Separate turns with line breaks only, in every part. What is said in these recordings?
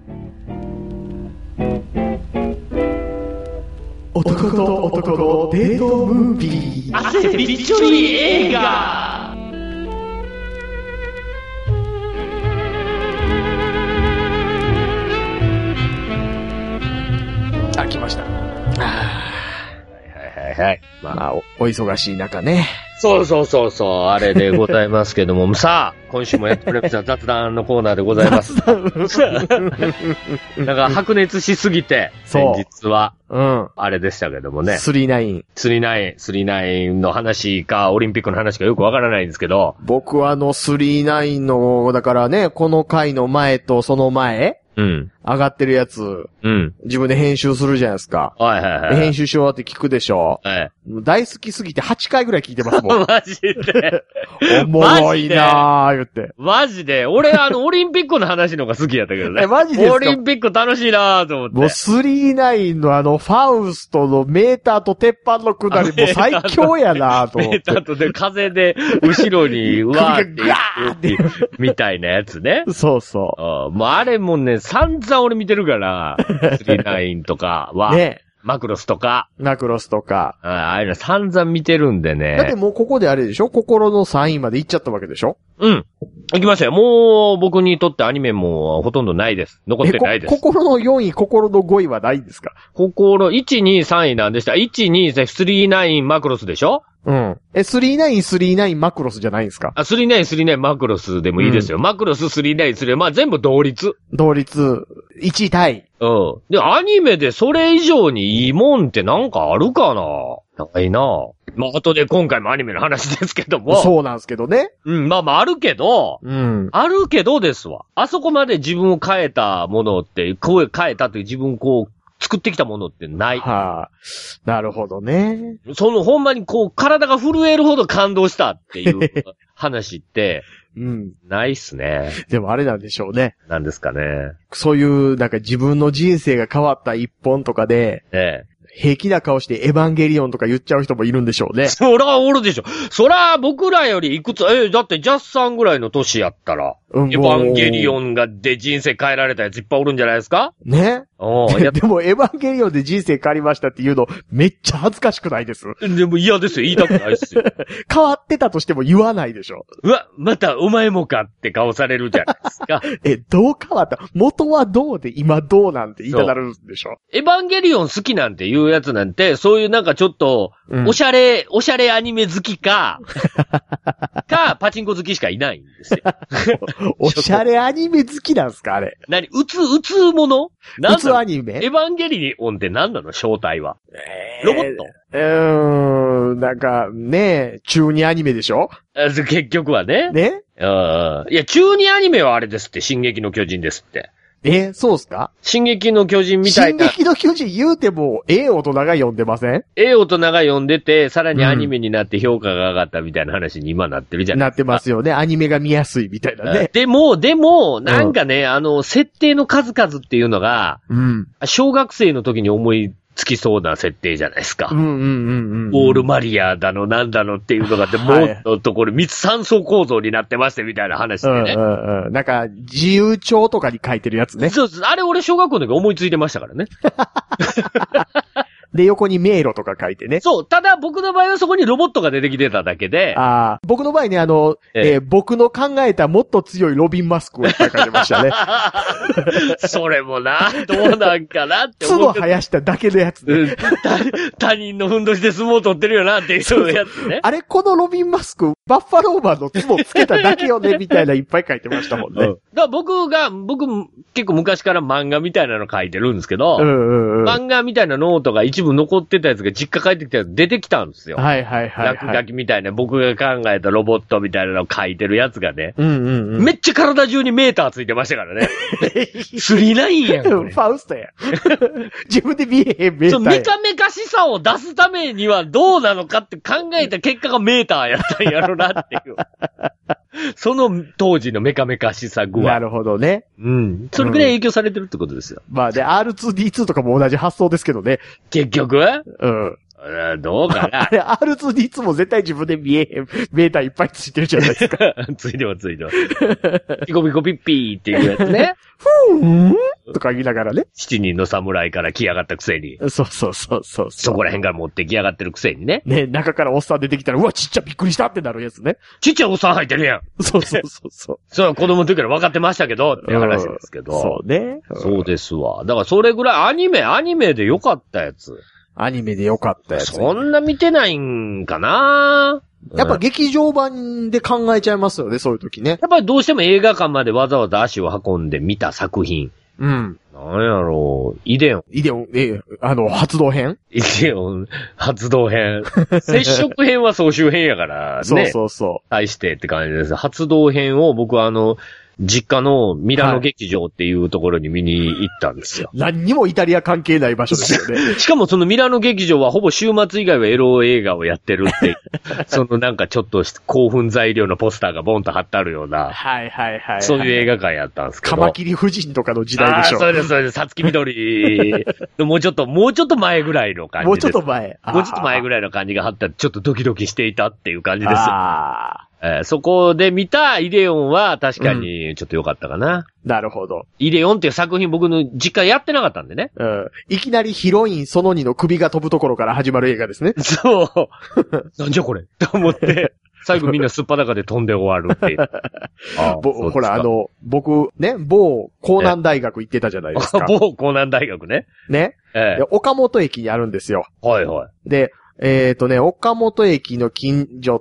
男と男のデートムービー。
汗びっちょり映画。
あ、来ました。
はい。
まあ、お忙しい中ね。
そう、あれでございますけども、さあ、今週もやっております雑談のコーナーでございます。なんか白熱しすぎて、先日は、あれでしたけどもね。39の話か、オリンピックの話かよくわからないんですけど。
僕は39の、だからね、この回の前とその前、上がってるやつ、自分で編集するじゃないですか。
はい。
編集し終わって聞くでしょ。大好きすぎて8回ぐらい聞いてますもん。
マジで。
おもろいなー言って。
マジで。俺オリンピックの話の方が好きやったけどね。
マジですか？
オリンピック楽しいなーと思って。
もう39のファウストのメーターと鉄板の下りも最強やなーと思って。
メーターとで風で後ろにうわーってガーってみたいなやつね。
そう。
もうあれもね、散々俺見てるから、39とかは。ね。マクロスとか。ああいうの散々見てるんでね。
だってもうここであれでしょ？心の3位まで行っちゃったわけでしょ？
行きましたよ。もう僕にとってアニメもほとんどないです。残ってないです。
心の4位、心の5位はないんですか
1、2、3位なんでした。1、2、39マクロスでしょ
39マクロスじゃないんですか
39マクロスでもいいですよ。マクロス39、まあ全部同率。
1位タイ。
で、アニメでそれ以上にいいもんってなんかあるかな？ないな。まあ、後で今回もアニメの話ですけども。
そうなんですけどね。
まああるけど。あるけどですわ。あそこまで自分を変えたものって、変えたという自分を作ってきたものってない。
なるほどね。
ほんまに体が震えるほど感動したっていう話って、ないっすね。
でもあれなんでしょうね。
なんですかね。
そういう、なんか自分の人生が変わった一本とかで、平気な顔してエヴァンゲリオンとか言っちゃう人もいるんでしょうね。
そらおるでしょ。そら僕らよりいくつ、だってジャスさんぐらいの年やったら、エヴァンゲリオンで人生変えられたやついっぱいおるんじゃないですか
ね。でもエヴァンゲリオンで人生変わりましたっていうのめっちゃ恥ずかしくないです。
でも嫌ですよ。言いたくないですよ。
変わってたとしても言わないでしょ。
うわ、またお前もかって顔されるじゃないですか。
どう変わった？元はどうで今どうなんて言いたなるんでしょ。
エヴァンゲリオン好きなんていうやつなんて、そういうなんかちょっと、おしゃれアニメ好きか、パチンコ好きしかいないんですよ。
おしゃれアニメ好きなんすかあれ。
うつもの
うつアニメ
エヴァンゲリオンって何なの正体は。ロボット
なんか、ね中二アニメでしょ
結局はね。
ね
いや、中二アニメはあれですって、進撃の巨人ですって。
そうっすか？
進撃の巨人みたいな。
進撃の巨人言うても、大人が読んでません？
大人が読んでて、さらにアニメになって評価が上がったみたいな話に今なってるじゃないですか。
なってますよね。アニメが見やすいみたいなね。
でも、なんかね、設定の数々っていうのが、小学生の時に思いつきそうな設定じゃないですか。オールマリアだの、なんだのっていうのがあって、もっとところ3層構造になってましてみたいな話でね。
なんか、自由帳とかに書いてるやつね。
そうです。あれ俺小学校の時思いついてましたからね。
で、横に迷路とか書いてね。
そう。ただ僕の場合はそこにロボットが出てきてただけで。
僕の場合ね、僕の考えたもっと強いロビンマスクをいっぱい書いてましたね。
それもな、どうなんかなって
思って。角生やしただけのやつね。
他人のふんどしで相撲取ってるよなっていうやつね。
あれ、このロビンマスク、バッファローマンの角つけただけよね、みたいないっぱい書いてましたもんね。だ
から僕結構昔から漫画みたいなの書いてるんですけど、漫画みたいなノートが一部残ってたやつが実家帰ってきたやつ出てきたんですよ。落書きみたいな僕が考えたロボットみたいなのを書いてるやつがね、めっちゃ体中にメーターついてましたからね。39やん。
ファウストや。自分で見えへんメーターや。
メカメカしさを出すためにはどうなのかって考えた結果がメーターやったんやろなっていう。その当時のメカメカしさ具合。
なるほどね。
それくらい影響されてるってことですよ。
まあで、R2D2 とかも同じ発想ですけどね。
結局どうかな。
あれ、R2D2 も絶対自分で見えへんメーターいっぱいついてるじゃないですか。
ついてます。ピコピコピッピーっていうやつね。
とか言いながらね。
7人の侍から来やがったくせに。
そうそうそうそう。
そこら辺から持ってきやがってるくせにね。
ね、中からおっさん出てきたら、うわ、ちっちゃびっくりしたってなるやつね。
ちっちゃいおっさん入ってるやん。
そうそうそうそう。
それは子供の時から分かってましたけど、っていう話ですけど。
そうね。
そうですわ。だからそれぐらいアニメで良かったやつ。
アニメで良かったやつ。
そんな見てないんかな。
やっぱ劇場版で考えちゃいますよね、そういう時ね。
やっぱりどうしても映画館までわざわざ足を運んで見た作品。
うん。
なんやろう、イデオン、
発動編
イデオン、発動編。接触編は総集編やからね。
そうそうそう。
対してって感じです。発動編を僕は実家のミラノ劇場っていうところに見に行ったんですよ。
何にもイタリア関係ない場所ですよね。
しかもそのミラノ劇場はほぼ週末以外はエロ映画をやってるって、そのなんかちょっと興奮材料のポスターがボンと貼ってあるような、
はいはいはい。
そういう映画館やったんですけど。
カマキリ夫人とかの時代でしょ。
そうです、さつきみどり。もうちょっと前ぐらいの感じです。
もうちょっと前
ぐらいの感じがあったら、ちょっとドキドキしていたっていう感じです。そこで見たイデオンは確かにちょっと良かったかな。
なるほど。
イデオンっていう作品僕の実家やってなかったんでね。
いきなりヒロインその2の首が飛ぶところから始まる映画ですね。
そう。なんじゃこれと思って、最後みんなすっぱだかで飛んで終わるっていう。
ほら、僕ね、某江南大学行ってたじゃないですか。
某江南大学ね。
ね。岡本駅にあるんですよ。
はいはい。
で、岡本駅の近所って、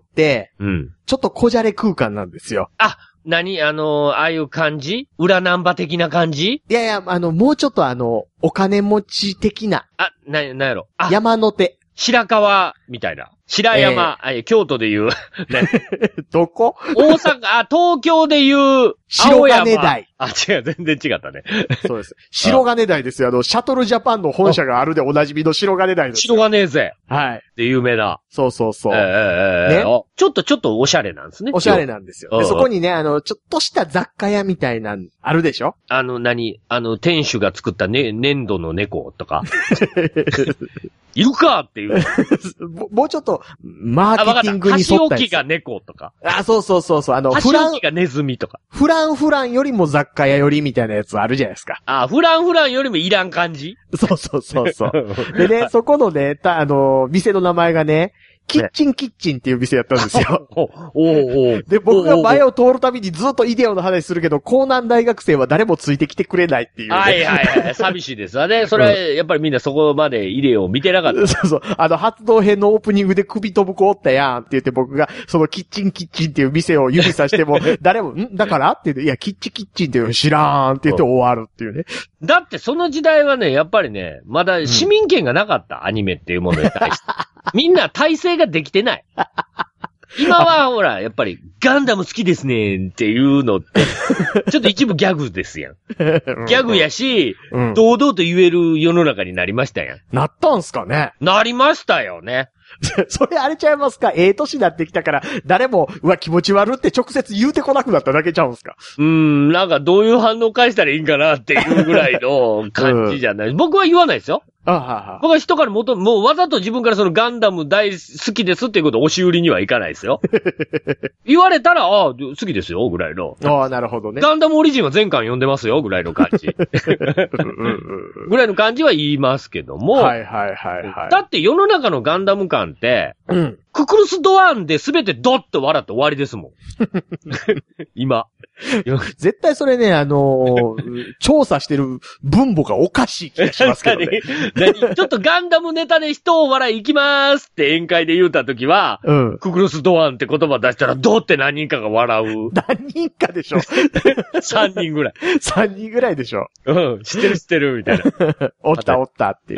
ちょっとこじゃれ空間なんですよ。
ああいう感じ裏ナンバ的な感じ？
いやいや、もうちょっとお金持ち的な。
なんやろ。
山の手。
白川、みたいな。白山、京都で言う。ね、
どこ？
東京で言う、
白金台。
違う、全然違ったね。
そうです。白金台ですよ。シャトルジャパンの本社があるでおなじみの白金台です。
白金勢。
はい。
で有名な。
そうそうそう。
ね。ちょっとおしゃれなんですね。
おしゃれなんですよ。で、そこにね、ちょっとした雑貨屋みたいな、あるでしょ？
店主が作ったね、粘土の猫とか。いるかっていう。
もうちょっと、マーケティングに沿ったやつ。
箸置きが猫とか。
そう。
箸置きがネズミとか。
フランよりも雑貨屋よりみたいなやつあるじゃないですか。
フランよりもいらん感じ？
そう。でね、そこのね、店の名前がね、キッチンっていう店やったんですよ。で、僕が前を通るたびにずっとイデオの話するけど、江南大学生は誰もついてきてくれないっていう、ね。
はい。寂しいですわね。それは、やっぱりみんなそこまでイデオを見てなかった。
そう。発動編のオープニングで首飛ぶ子おったやんって言って僕が、そのキッチンっていう店を指さしても、誰も、だからって言って、いや、キッチンっていうの知らんって言って終わるっていうね。
だってその時代はね、やっぱりね、まだ市民権がなかった、アニメっていうものに対して。みんな体制ができてない。今はほら、やっぱりガンダム好きですねっていうのって、ちょっと一部ギャグですやん。ギャグやし、堂々と言える世の中になりましたやん。
なったんすかね？
なりましたよね。
それあれちゃいますか？年になってきたから、誰も、気持ち悪って直接言うてこなくなっただけちゃうんすか？
なんかどういう反応返したらいいんかなっていうぐらいの感じじゃない。僕は言わないですよ。僕は人からもうわざと自分からそのガンダム大好きですっていうことを押し売りにはいかないですよ。言われたら、好きですよ、ぐらいの。
なるほどね。
ガンダムオリジンは全巻読んでますよ、ぐらいの感じ。ぐらいの感じは言いますけども。
はい。
だって世の中のガンダム巻って、ククルスドアンで全てドッと笑って終わりですもん。今。
絶対それね、調査してる分母がおかしい気がしますけどね。
ちょっとガンダムネタで人を笑い行きまーすって宴会で言うたときは、ククルスドアンって言葉出したら、ドって何人かが笑う。
何人かでしょ？
3 人ぐらい。
3人ぐらいでしょ？
知ってる、みたいな。
おったっていう。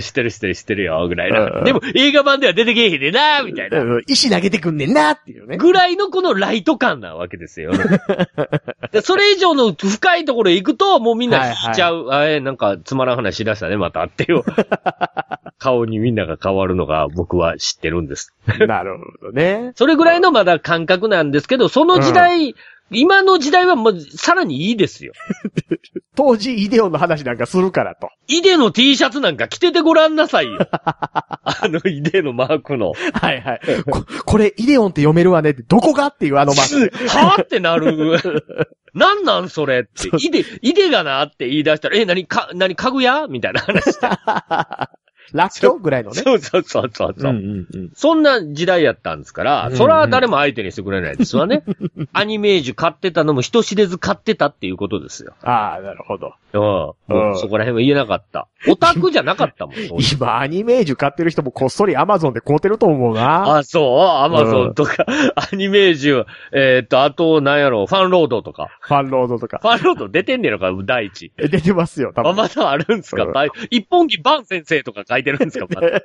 知ってるよ、ぐらいな。でも映画版では出てけえへんねんな、みたいな。
石投げてくんねんな、っていうね。
ぐらいのこのライト感なわけですよ。でそれ以上の深いところへ行くと、もうみんな引いちゃう。なんかつまらん話しだしたね、またっていう。顔にみんなが変わるのが僕は知ってるんです。
なるほどね。
それぐらいのまだ感覚なんですけど、その時代今の時代はもうさらにいいですよ。
当時イデオンの話なんかするからと。
イデの T シャツなんか着ててごらんなさいよ。イデのマークの。
はいはい。これイデオンって読めるわねって、どこがっていうマー
ク。はぁってなる。なんそれって。イデがなって言い出したら、何家具屋みたいな話して。
ラッキョぐらいのね。
そう。そんな時代やったんですから、そら誰も相手にしてくれないですわね。アニメージュ買ってたのも人知れず買ってたっていうことですよ。
ああ、なるほど。
もうそこら辺は言えなかった。オタクじゃなかったもん。
今アニメージュ買ってる人もこっそりアマゾンで買うてると思うな。
あ、そうアマゾンとか、アニメージュ、あと、なんやろ、ファンロードとか。
ファンロード出てんねやろか、第一。
出
てますよ、多分。
まだあるんすか、一本木バン先生とか書いてるんですか、まだ。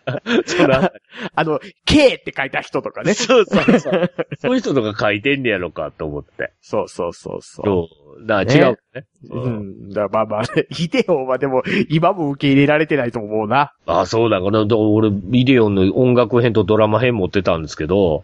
K って書いた人とかね。
そう。そういう人とか書いてんねやろか、と思って。
そう。
だから違うね。
だからまあ、イデオンはでも、今も受け入れられてないと思うな。
あ、そうだ。俺、イデオンの音楽編とドラマ編持ってたんですけど。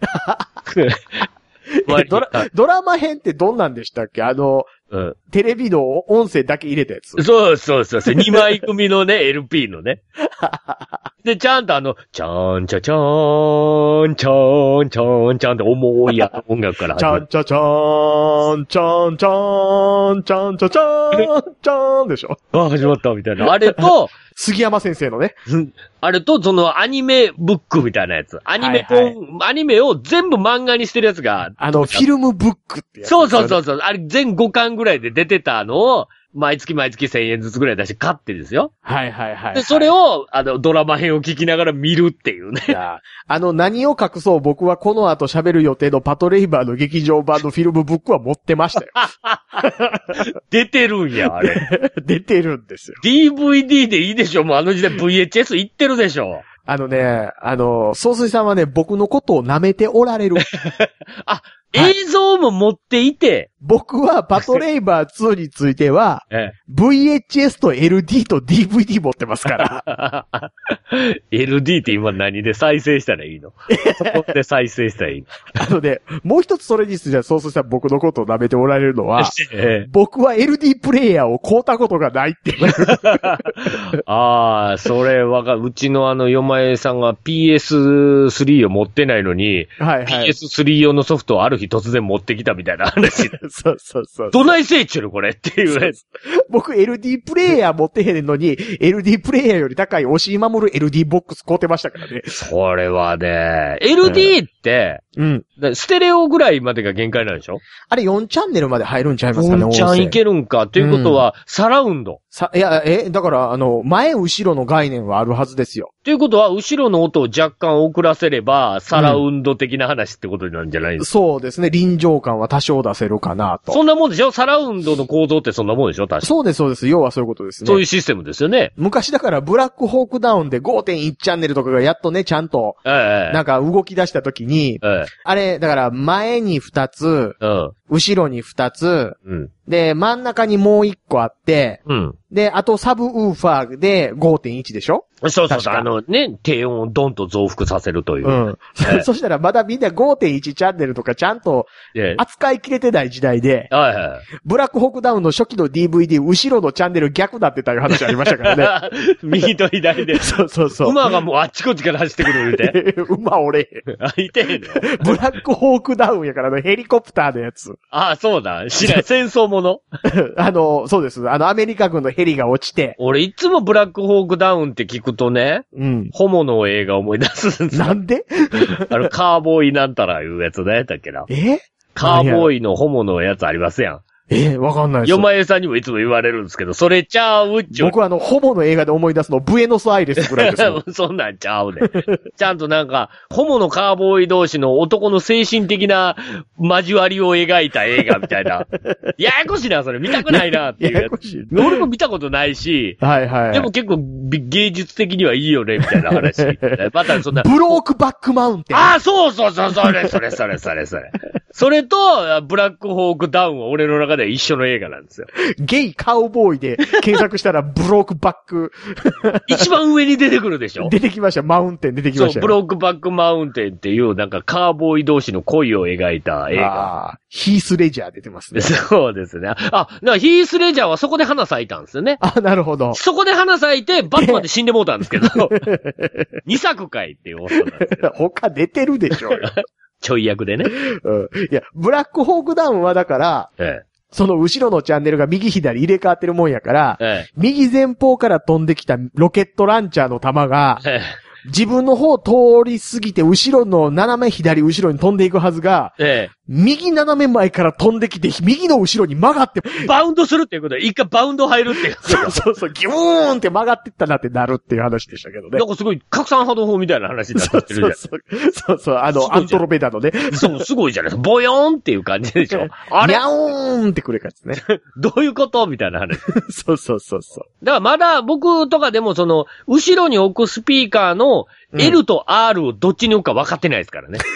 ドラマ編ってどんなんでしたっけ？テレビの音声だけ入れたやつ。
そう。2枚組のね、LP のね。で、ちゃんとチャンチャチャーン、チャンチャンチャンって重い音楽から
始まる。チャンチャチャーン、チャンチャン、チャンチャチャーン、チャンでしょ。
あ、始まったみたいな。あれと、
杉山先生のね。
あれと、そのアニメブックみたいなやつ。アニメを全部漫画にしてるやつが。
フィルムブックってやつ、
ね。そう。あれ全5巻ぐらいで出てたのを、毎月1000円ずつぐらい出して買ってですよ。
はい。
で、それを、ドラマ編を聞きながら見るっていうね。
何を隠そう僕はこの後喋る予定のパトレイバーの劇場版のフィルムブックは持ってましたよ。
出てるんや、あれ。
出てるんですよ。
DVD でいいでしょ、もう時代 VHS いってるでしょ。
総帥さんはね、僕のことを舐めておられる。
映像も持っていて。
僕はパトレイバー2については、VHS と LD と DVD 持ってますから。
LD って今何で再生したらいいの？そこで再生したらいい
の？もう一つそれについては、そうしたら僕のことを舐めておられるのは、僕は LD プレイヤーを買うたことがないっていう。
それうちのよまえさんが PS3 を持ってないのに、PS3 用のソフトをある日突然持ってきたみたいな話。
そう。
どないせいちゅるこれっていうやつ。
僕 LD プレイヤー持ってへんのに、LD プレイヤーより高い押し守る LD ボックス買うてましたからね。
それはね、LD って、ステレオぐらいまでが限界なんでしょ？
あれ4チャンネルまで入るんちゃいますかね、
4チャンいけるんか。ということは、サラウンド。
だから前後ろの概念はあるはずですよ。
ということは、後ろの音を若干遅らせれば、サラウンド的な話ってことなんじゃないですか？
そうですね。臨場感は多少出せるかなと。
そんなもんでしょ？サラウンドの構造ってそんなもんでしょ？確か
そうです。要はそういうことですね。
そういうシステムですよね。
昔だからブラックホークダウンで 5.1 チャンネルとかがやっとね、ちゃんと、なんか動き出した時に、あれ、だから前に2つ、後ろに2つ、で、真ん中にもう1個あって、で、あとサブウーファーで 5.1 でしょ？
そう。低音をドンと増幅させるという。
そしたらまだみんな 5.1 チャンネルとかちゃんと扱いきれてない時代で、ブラックホークダウンの初期の DVD、後ろのチャンネル逆だってたいう話ありましたからね。
右と左で。
そう。
馬がもうあっちこっちから走ってくるみたいな。
馬俺。
いてへんの？
ブラックホークダウンやからヘリコプターのやつ。
そうだ。知らん。戦争もの？
そうです。アメリカ軍のヘリが落ちて。
俺いつもブラックホークダウンって聞くとね、ホモの映画思い出すんですよ。
なんで？
カーボーイなんたらいうやつね、だっけな。カーボーイのホモのやつありますやん。
わかんないです。
よまえさんにもいつも言われるんですけど、それちゃうっちゅう。
僕はホモの映画で思い出すの、ブエノスアイレスぐらいですよ。
そんなんちゃうね。ちゃんとなんか、ホモのカーボーイ同士の男の精神的な交わりを描いた映画みたいな。ややこしいな、それ見たくないなっていうやつ。
ややこしい。
俺も見たことないし、でも結構芸術的にはいいよね、みたいな話。またそんな。
ブロークバックマウンテン。
そう。それ。 それと、ブラックホークダウンは俺の中では一緒の映画なんですよ。
ゲイカウボーイで検索したらブロークバック。
一番上に出てくるでしょ？
出てきました。マウンテン出てきました。
そう、ブロークバックマウンテンっていう、なんかカーボーイ同士の恋を描いた映画。
ヒースレジャー出てますね。
そうですね。だからヒースレジャーはそこで花咲いたんですよね。
なるほど。
そこで花咲いて、バットマンで死んでもうたんですけど。2作回っていうことなんですよ。
他出てるでしょうよ。
ちょい役でね。
いや、ブラックホークダウンはだから、その後ろのチャンネルが右左入れ替わってるもんやから、右前方から飛んできたロケットランチャーの弾が、自分の方通り過ぎて後ろの斜め左後ろに飛んでいくはずが、右斜め前から飛んできて、右の後ろに曲がって、
バウンドするっていうことで、一回バウンド入るっていう。
そう、ギューンって曲がってったなってなるっていう話でしたけどね。
なんかすごい、拡散波動砲みたいな話になってるじゃん。
そう、アントロペダのね。
そう、すごいじゃないですか。ボヨーンっていう感じでしょ。
あれニャーンってくる感じですね。
どういうことみたいな話。
そう。
だからまだ僕とかでも後ろに置くスピーカーの L と R をどっちに置くか分かってないですからね。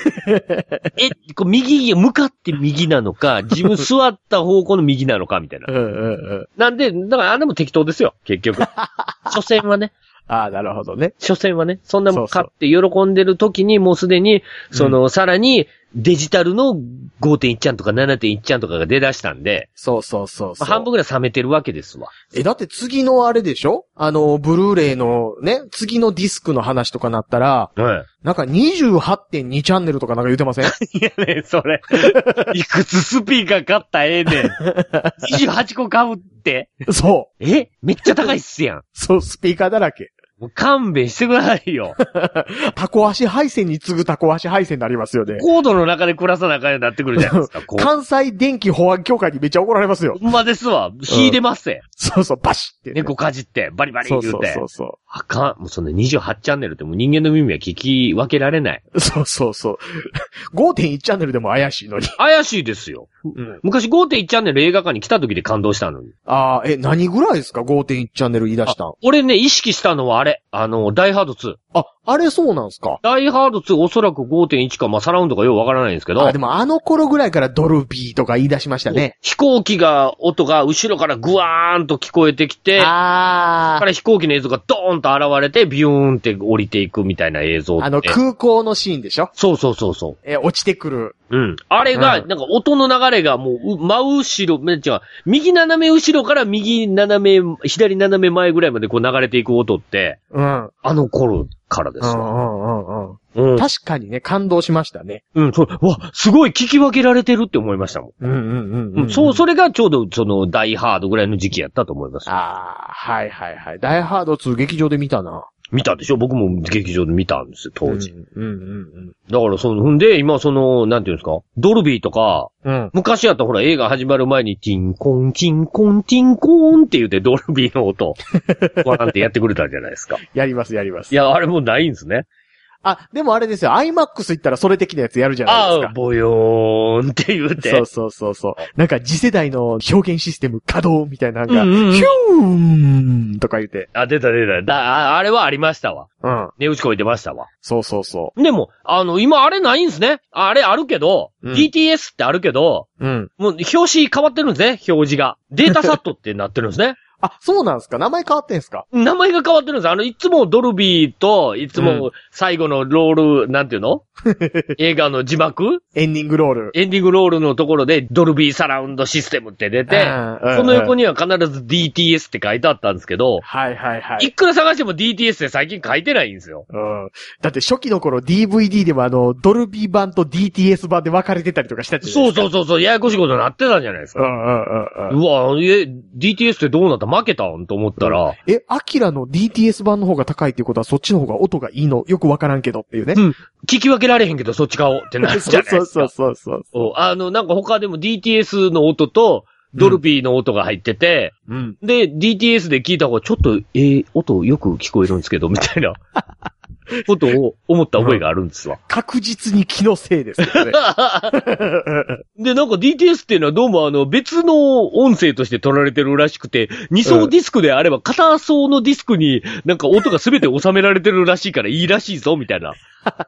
向かって右なのか、自分座った方向の右なのか、みたいな。なんで、だからあれも適当ですよ、結局。所詮はね。
なるほどね。
所詮はね。そんなもん買って喜んでる時にもうすでに、さらにデジタルの 5.1 ちゃんとか 7.1 ちゃんとかが出だしたんで。
そう。
半分ぐらい冷めてるわけですわ。
だって次のあれでしょ？ブルーレイのね、次のディスクの話とかなったら、なんか 28.2 チャンネルとかなんか言うてません？い
やね、それ。いくつスピーカー買ったらええねん。28個買うって。
そう。
めっちゃ高いっすやん。
そう、スピーカーだらけ。
もう勘弁してくださいよ。
タコ足配線に次ぐタコ足配線になりますよね。
コードの中で暮らさなあかんようになってくるじゃないですか。
関西電気保安協会にめっちゃ怒られますよ。
ほんまですわ。引いてますぜ。
そう、バシって、
ね。猫かじって、バリバリ言うて。
そう。
あかん。もうその28チャンネルってもう人間の耳は聞き分けられない。
そう。5.1 チャンネルでも怪しいのに。
怪しいですよ。昔 5.1 チャンネル映画館に来た時で感動したのに。
何ぐらいですか 5.1 チャンネル言い出したん。
俺ね、意識したのはあれ。ダイハード2。
あれそうなんすか？
ダイハード2おそらく 5.1 か、サラウンドかようわからないんですけど。
でも頃ぐらいからドルビーとか言い出しましたね。
飛行機音が後ろからグワーンと聞こえてきて、から飛行機の映像がドーンと現れて、ビューンって降りていくみたいな映像って。
空港のシーンでしょ？
そう。
落ちてくる。
あれが、なんか音の流れがもう、真後ろ、右斜め後ろから左斜め前ぐらいまでこう流れていく音って、頃からですわ。
確かにね、感動しましたね。
すごい聞き分けられてるって思いましたもん。それがちょうどダイハードぐらいの時期やったと思います。
はい。ダイハード2劇場で見たな。
見たでしょ？僕も劇場で見たんですよ、当時。だからほんで、今なんていうんですか？ドルビーとか、昔やったらほら映画始まる前に、ティンコン、ティンコン、ティンコンって言ってドルビーの音、なんてやってくれたじゃないですか。
やります。
いや、あれもうないんですね。
でもあれですよ。IMAX 行ったらそれ的なやつやるじゃないですか。
ボヨーンって言うて。
そう。なんか次世代の表現システム稼働みたいなのが、ヒューンとか言って。
出た。あれはありましたわ。値打ちこいてましたわ。
そう。
でも、今あれないんですね。あれあるけど、DTS ってあるけど、もう表紙変わってるんですね、表示が。データサットってなってるんですね。
そうなんですか？名前変わってんすか？
名前が変わってるんです。いつもドルビーと、いつも最後のロール、なんていうの映画の字幕
エンディングロ
ールのところで、ドルビーサラウンドシステムって出て、その横には必ず DTS って書いてあったんですけど、いくら探しても DTS で最近書いてないんですよ。
だって初期の頃 DVD でもドルビー版と DTS 版で分かれてたりとかしたじゃないですか。
そう、ややこしいことになってたんじゃないですか。DTS ってどうなった負けたんと思ったら。
アキラの DTS 版の方が高いっていうことはそっちの方が音がいいのよくわからんけどっていうね。
聞き分けられへんけどそっち買おうってなるじゃないですか。
そう。
なんか他でも DTS の音とドルビーの音が入ってて、で、DTS で聞いた方がちょっと、音よく聞こえるんですけど、みたいな。ことを思った覚えがあるんですわ。
確実に気のせいですよね。
で、なんか DTS っていうのはどうも別の音声として取られてるらしくて、2層ディスクであれば片層のディスクになんか音が全て収められてるらしいからいいらしいぞ、みたいな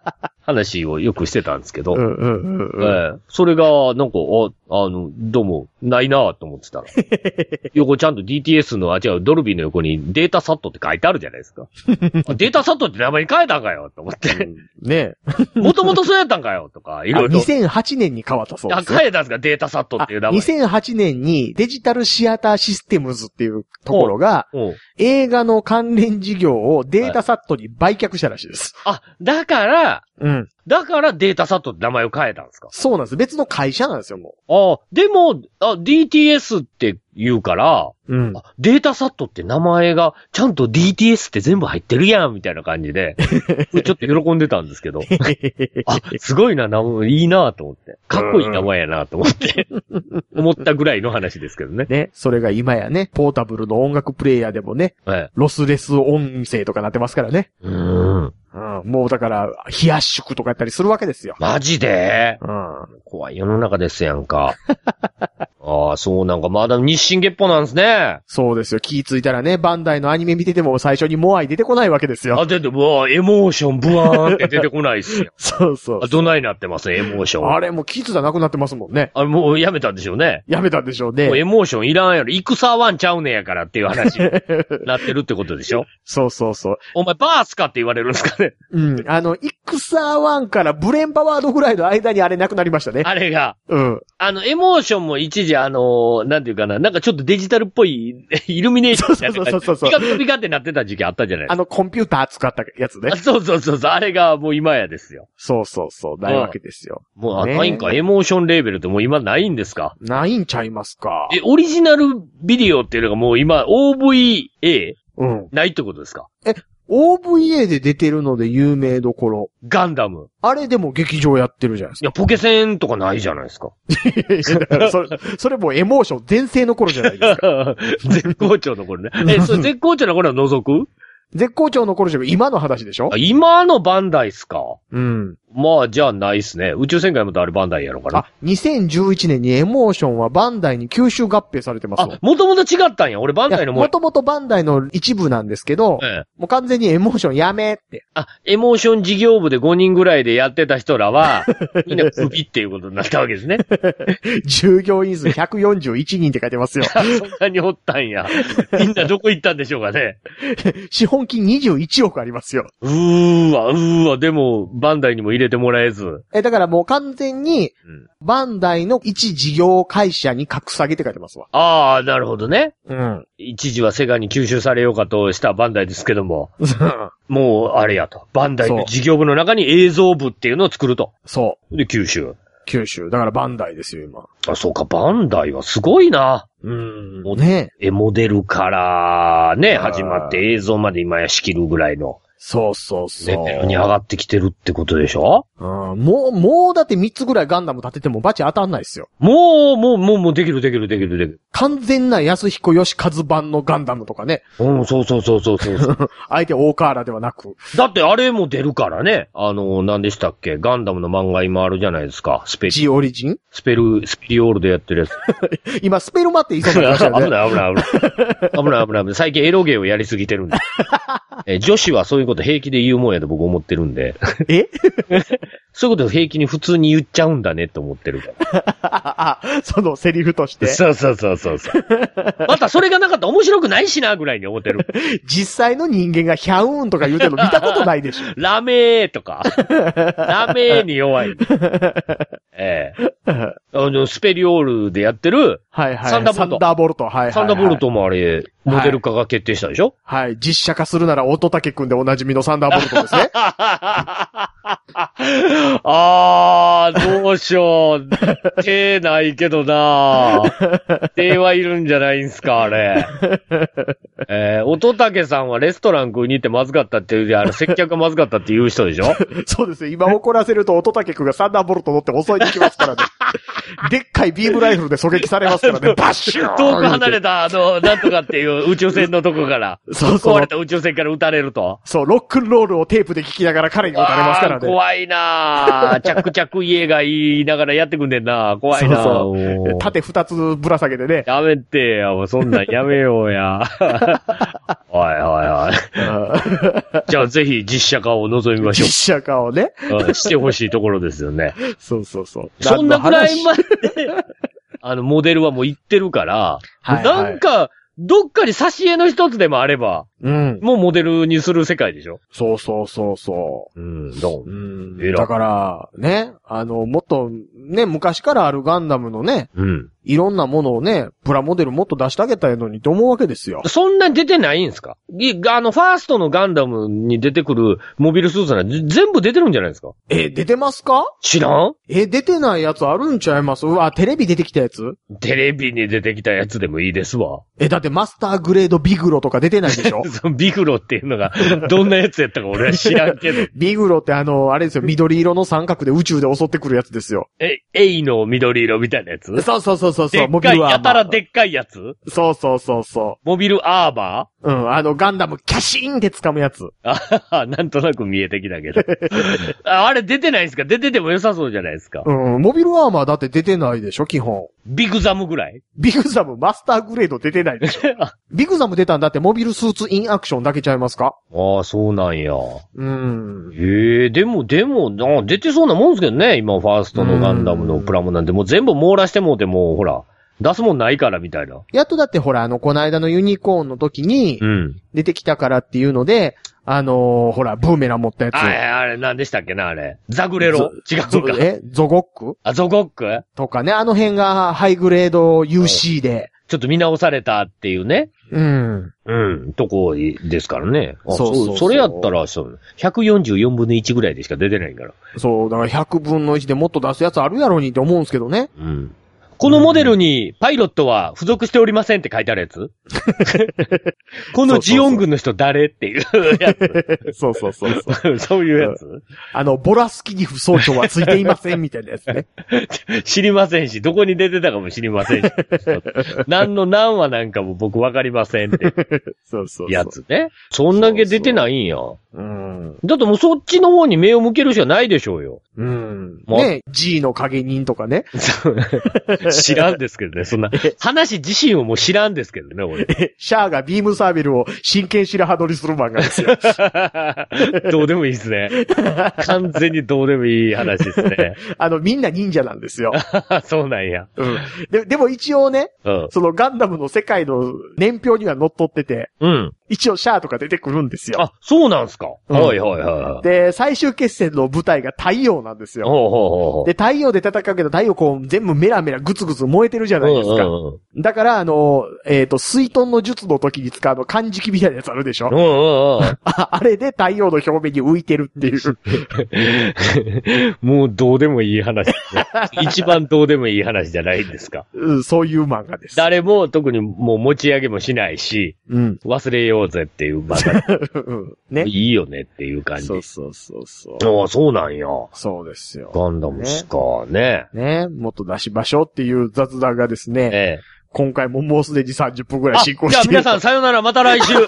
話をよくしてたんですけど、それが、なんか、どうも、ないなぁと思ってたら。横ちゃんと DTS の、ドルビーの横にデータサットって書いてあるじゃないですか。データサットって名前に変えたんかよと思って。
ね
え。もともとそうやったんかよとか、いろいろ。
2008年に変わったそうです。
変えたんですかデータサットっていう名前。
2008年にデジタルシアターシステムズっていうところが、映画の関連事業をデータサットに売却したらしいです。
だから、だからデータサットって名前を変えたんですか？
そうなんです。別の会社なんですよ、も
う。でも、DTS って言うから、データサットって名前が、ちゃんと DTS って全部入ってるやん、みたいな感じで、ちょっと喜んでたんですけど、すごいな、いいなと思って。かっこいい名前やなと思って、思ったぐらいの話ですけどね。
ね、それが今やね、ポータブルの音楽プレイヤーでもね、ロスレス音声とかなってますからね。もうだから、非圧縮とかやったりするわけですよ。
マジで？怖い世の中ですやんか。そうなんか、まだ日進月歩なんですね。
そうですよ。気ついたらね、バンダイのアニメ見てても最初にモアイ出てこないわけですよ。
エモーションブワーンって出てこないっすよ。
そうそう。
どないなってます、エモーション。
あれもう気ついたらなくなってますもんね。
もうやめたんでしょうね。
やめたんでしょうね。
もうエモーションいらんやろ。戦ワンちゃうねやからっていう話になってるってことでしょ。
そうそうそう。
お前バースかって言われるんですかね。
戦ワンからブレンパワードぐらいの間にあれなくなりましたね。
あれが。エモーションも一時なんていうかな、なんかちょっとデジタルっぽいイルミネーションみたいな。そう。ピカピカってなってた時期あったじゃないですか。
コンピューター使ったやつね。
そう。あれがもう今やですよ。
そう。ないわけですよ。
もうないんか、エモーションレーベルってもう今ないんですか？
ないんちゃいますか。
オリジナルビデオっていうのがもう今 OVA？ないってことですか
？OVA で出てるので有名どころ。
ガンダム。
あれでも劇場やってるじゃないですか。
いや、ポケセンとかないじゃないですか。
それもエモーション全盛の頃じゃないですか。
絶好調の頃ね。それ絶好調の頃は除く？
絶好調の頃じゃ今の話でしょ？
今のバンダイっすか。まあ、じゃあないっすね。宇宙戦艦もとあれバンダイやろかな。
2011年にエモーションはバンダイに吸収合併されてます。
もともと違ったんや。俺バンダイの
もともとバンダイの一部なんですけど、もう完全にエモーションやめって。
エモーション事業部で5人ぐらいでやってた人らは、みんなクビっていうことになったわけですね。
従業員数141人って書いてますよ。
そんなにおったんや。みんなどこ行ったんでしょうかね。
資本金21億ありますよ。
うーわ、でも、バンダイにも入れてもらえず。
だからもう完全に、バンダイの一事業会社に格下げって書いてますわ。
なるほどね。一時はセガに吸収されようかとしたバンダイですけども。もう、あれやと。バンダイの事業部の中に映像部っていうのを作ると。
そう。
で、吸収。
だからバンダイですよ、今。
そうか、バンダイはすごいな。
もうね。
モデルからね、始まって映像まで今や仕切るぐらいの。
そう。
レベルに上がってきてるってことでしょ？
もうだって3つぐらいガンダム立ててもバチ当たんないですよ。
もうできる。
完全な安彦義和版のガンダムとかね。
そう。
相手大河原ではなく。
だってあれも出るからね。何でしたっけ？ガンダムの漫画今あるじゃないですか。
G オリジン？
スピリオールでやってるやつ。
今スペルマって言いそうになりましたね。
危ない。最近エロゲーをやりすぎてるんで。女子はそういうこと平気で言うもんやと僕思ってるんで。そういうこと平気に普通に言っちゃうんだねと思ってるから。
そのセリフとして。
そう。またそれがなかったら面白くないしなぐらいに思ってる。
実際の人間がヒャーンとか言うてるの見たことないでしょ。
ラメーとか。ラメーに弱い。スペリオールでやってる。サンダーボルト。サンダーボルトもあれ、モデル化が決定したでしょ？
実写化するなら乙武くんでおなじみのサンダーボルトですね。
どうしよう。手ないけどな手はいるんじゃないんすか、あれ。乙武さんはレストラン食いに行ってまずかったっていう、接客がまずかったっていう人でしょ？
そうですね。今怒らせると乙武くんがサンダーボルト乗って襲いに来ますからね。でっかいビームライフルで狙撃されますからね。バッシューン
遠く離れた、なんとかっていう宇宙船のとこから。壊れた宇宙船から撃たれると。
そう、ロックンロールをテープで聞きながら彼に撃たれますからね。
怖いなぁ。着々家が言いながらやってくんねんな怖いなぁ。
縦2つぶら下げてね。
やめてよ、そんなんやめようや。 はい。じゃあぜひ実写化を望みましょう。
実写化をね。
してほしいところですよね。
そうそうそう。
そんなぐらいまで、モデルはもう行ってるから、なんか、どっかに挿絵の一つでもあれば、もうモデルにする世界でしょ？
そうそうそうそう。だから、ね、もっと、ね、昔からあるガンダムのね、いろんなものをね、プラモデルもっと出してあげたいのにと思うわけですよ。
そんなに出てないんですか？ファーストのガンダムに出てくるモビルスーツなら全部出てるんじゃないですか？
出てますか？
知らん？
出てないやつあるんちゃいます？うわ、テレビ出てきたやつ？
テレビに出てきたやつでもいいですわ。
だってマスターグレードビグロとか出てないでしょ？
ビグロっていうのが、どんなやつやったか俺は知らんけど。
ビグロってあれですよ、緑色の三角で宇宙で襲ってくるやつですよ。
エイの緑色みたいなやつ？
そうそうそうそう。
モビルアーマー。やたらでっかいやつ？
そうそうそうそう。
モビルアーマ
ー？ガンダムキャシーンって掴むやつ。
なんとなく見えてきたけど。あれ出てないですか？出てても良さそうじゃないですか。
モビルアーマーだって出てないでしょ、基本。
ビグザムぐらい？
ビグザムマスターグレード出てないでしょ。ビグザム出たんだってモビルスーツインアクションだけちゃいますか？
ああ、そうなんや。でも、出てそうなもんですけどね、今ファーストのガンダムのプラモなんてもう全部網羅してもうてもほら、出すもんないからみたいな。
やっとだってほら、この間のユニコーンの時に、出てきたからっていうので、ほら、ブーメラン持ったやつ。
あれ、何でしたっけな、あれ。ザグレロ違うか。
ゾゴック？
ゾゴック
とかね、辺がハイグレード UC で。
ちょっと見直されたっていうね。とこですからね。そう。それやったら、144分の1ぐらいでしか出てないから。
そう、だから100分の1でもっと出すやつあるやろにって思うんですけどね。
このモデルにパイロットは付属しておりませんって書いてあるやつこのジオン軍の人誰っていうやつ。
そうそうそう。
そういうやつ、
ボラスキニフ総長はついていませんみたいなやつね。
知りませんし、どこに出てたかも知りませんし。何話なんかも僕わかりませんって。
そうそう。
やつね。そんだけ出てないんや。だってもうそっちの方に目を向けるしかないでしょうよ。
ね、G の影人とかね。
知らんですけどね、そんな。話自身をもう知らんですけどね、俺。
シャアがビームサーベルを真剣白羽取りする漫画ですよ。
どうでもいいですね。完全にどうでもいい話ですね。
みんな忍者なんですよ。
そうなんや。
でも一応ね、そのガンダムの世界の年表には載っとってて、一応シャアとか出てくるんですよ。
あ、そうなんすか。はい。
で、最終決戦の舞台が太陽なんですよ。で、太陽で戦うけど太陽こう全部メラメラグツグツ燃えてるじゃないですか。だから、水遁の術の時に使う漢字機みたいなやつあるでしょ。あれで太陽の表面に浮いてるっていう。
もうどうでもいい話ですね。一番どうでもいい話じゃないですか。
そういう漫画です。
誰も特にもう持ち上げもしないし、忘れようぜっていう漫画。ね。いいよねっていう感じ。
そう。
ああ、そうなんや。
そうですよ。
ガンダムしかね。
ね。もっと出しましょうっていう雑談がですね。今回ももうすでに30分くらい進行している。
じゃあ皆さんさよなら、また来週。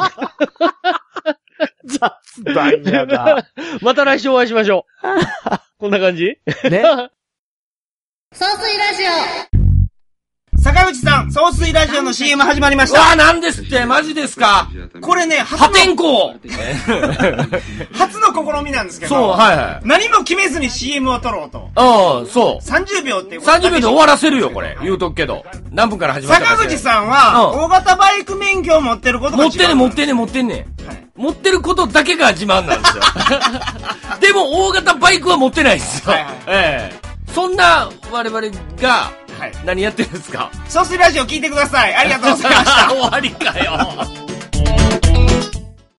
雑談やな。
また来週お会いしましょう。こんな感じね。
総水ラジオ。
坂口さん、総水ラジオの CM 始まりました。
わあ、なんですって、マジですか。
これね、
破天荒
初の試みなんですけど。
そう、はい。
何も決めずに CM を撮ろうと。
そう。
30秒って
30秒で終わらせるよ、これ。言うとくけど。何分から始まったか。
坂口さんは、大型バイク免許を持ってることが
持ってんねん。持ってることだけが自慢なんですよ。でも、大型バイクは持ってないですよ。そんな我々が、何やってるんですか。
総水ラジオ聞いてください。ありがとうございました。
終わりかよ。